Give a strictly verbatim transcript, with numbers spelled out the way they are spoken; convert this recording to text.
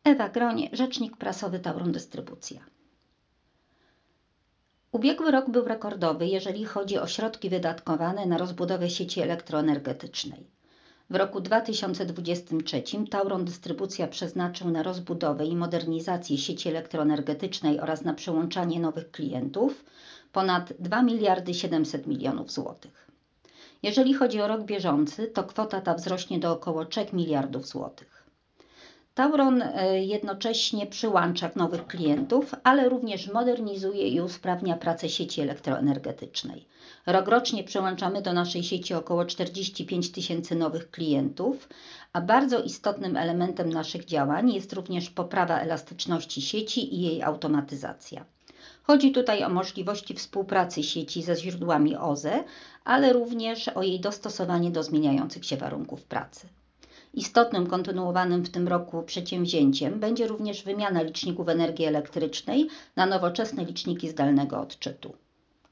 Ewa Groń, rzecznik prasowy Tauron Dystrybucja. Ubiegły rok był rekordowy, jeżeli chodzi o środki wydatkowane na rozbudowę sieci elektroenergetycznej. W roku dwa tysiące dwudziestym trzecim Tauron Dystrybucja przeznaczył na rozbudowę i modernizację sieci elektroenergetycznej oraz na przyłączanie nowych klientów ponad dwa miliardy siedemset milionów złotych. Jeżeli chodzi o rok bieżący, to kwota ta wzrośnie do około trzech miliardów złotych. Tauron jednocześnie przyłącza nowych klientów, ale również modernizuje i usprawnia pracę sieci elektroenergetycznej. Rokrocznie przyłączamy do naszej sieci około czterdzieści pięć tysięcy nowych klientów, a bardzo istotnym elementem naszych działań jest również poprawa elastyczności sieci i jej automatyzacja. Chodzi tutaj o możliwości współpracy sieci ze źródłami O Z E, ale również o jej dostosowanie do zmieniających się warunków pracy. Istotnym, kontynuowanym w tym roku przedsięwzięciem będzie również wymiana liczników energii elektrycznej na nowoczesne liczniki zdalnego odczytu.